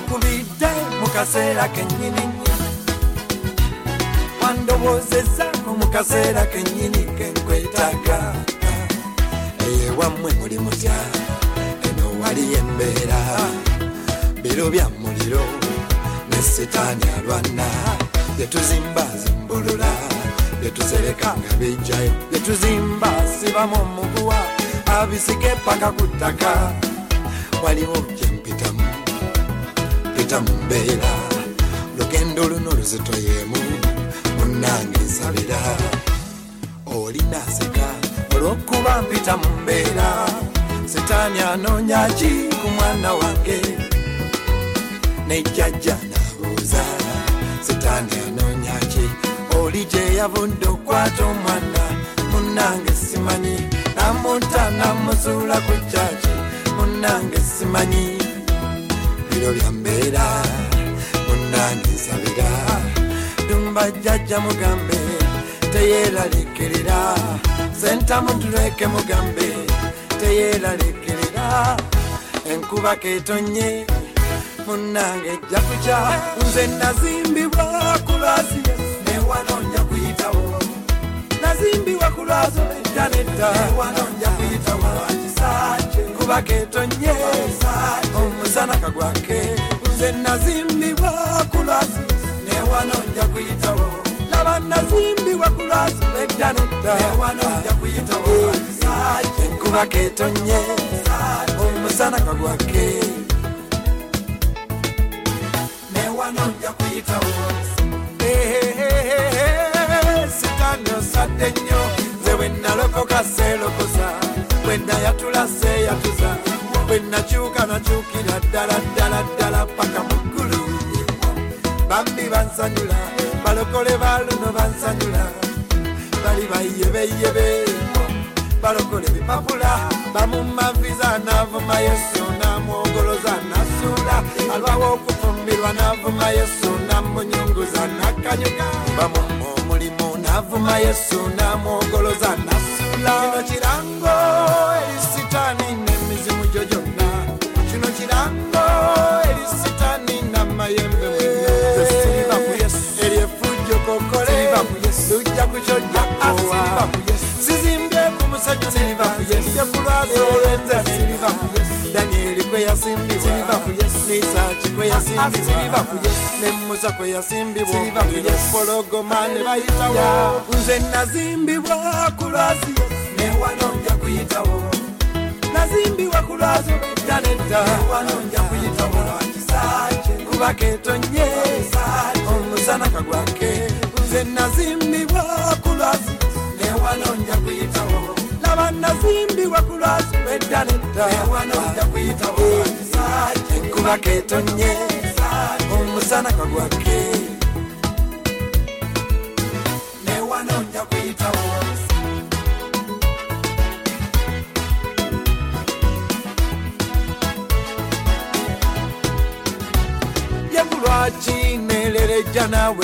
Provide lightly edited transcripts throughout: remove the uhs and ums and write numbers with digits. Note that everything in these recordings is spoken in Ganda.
wankubidde mu kaseera kennyini wandowoozezzaako mu kaseera kennyini kenkwetaaga eyewammwe muli mutya eno wali embeera biro bya muliro ne setaani alwana byetuzimba zimbulula byetusereka nga bijjayo byetuzimba sibamu omuguwa abisike paka ku ttaka waliwo gyempitamu pita mu mbeera lugendo luno luzito yeemu munnange nsabira olinaaseka olw'okuba mpita mu mbeera setaani anoonya ki ku mwana wange nejjajja n'abuuza setaani anoonya ki oli gye yavudde okwata omwana munnange simanyi namunta namuzuula ku kyaki munnange simanyi biro bya mbeera munnange nsabira dumba jjajja mugambe teyeeraliikirira sentamu tuleke mugambe teyeeraliikirira enkuba keetonye munnange ejja kukya nze nazimbibwa ku lwasi newano nja kuyitawo nazimbibwa ku lwazo edda nedda newano nja kuyitawo kisanje kuba keetonye omusana kagwake nze nazimbibwa ku lwasi newano nja kuyitawo laba nazimbibwa ku lwazo edda nedda newano nja kuyitawo kisanje kuba keetonye omusana kagwake newano nja kuyitawo sitaani osadde nnyo nze bwe nalokoka seelokosa bwe nayatula seeyatuza bwe nakyuka nakyukira ddala ddala ddala paka mu ggulu bambi bansanyula balokole baluno bansanyula bali bayebeyebe balokole bipapula bamummaviza naavuma yesu namwogoloza nasuula alwawo okufumbirwa naavuma yesu namunyunguza nakanyuka bamumma omulimu naavuma yesu namwogoloza nasuula kino kirango eri sitaani n'emizimu gyo gyonna kino kirango eri sitaani n'amayembe mwenna siriba ku yesu eri effujjo kokole lujja kukyojjakowa sizimbye ku musenyu siriba ku yesu ku lwazo olwenze siriba ku yesu Danieli kwe yasimbibwa Isaaki kwe yasimbibwa ne Musa kwe yasimbibwa Pologoma ne bayitawo nze nazimbibwa ku lwazi newano nja kuyitawo nazimbibwa ku lwazi edda nedda newano nja kuyitawo lwakisanje kuba keetonye omusana kagwake nze nazimbibwa ku lwazi newano nja kuyitawo laba nazimbibwa ku lwazi edda nedda newano nja kuyitawo lwakisanje kuba keetonye omusana kagwake newano nja kuyitawo Lwaki nelerejja naawe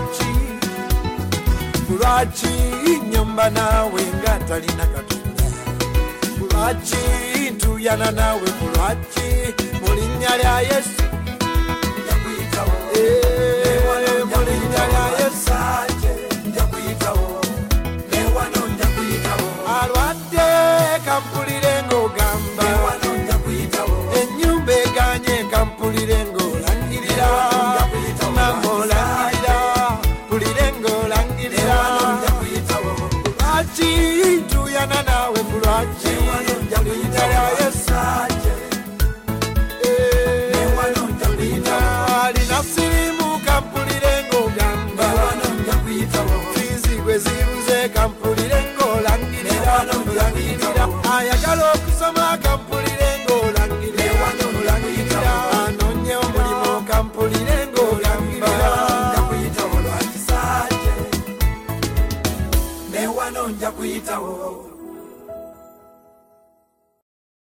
lwaki nyomba naawe nga talina katonda lwaki ntuyana naawe lwaki mu linnya lya Yesu nja kuyitawo mu linnya lya Yesu nja kuyitawo newano nja kuyitawo alwadde kampulire ng'ogamba newano nja kuyitawo ennyumba eganye kampulire ng'olangirira lwaki ntuyana naawe ku lwaki alina sirimu kampulire ng'ogamba fiizi gwe zibuze kampulire ng'olangirira ayagala okusoma kampulire ng'olangirira anoonye omulimu kampulire ng'olangirira nja kuyitawo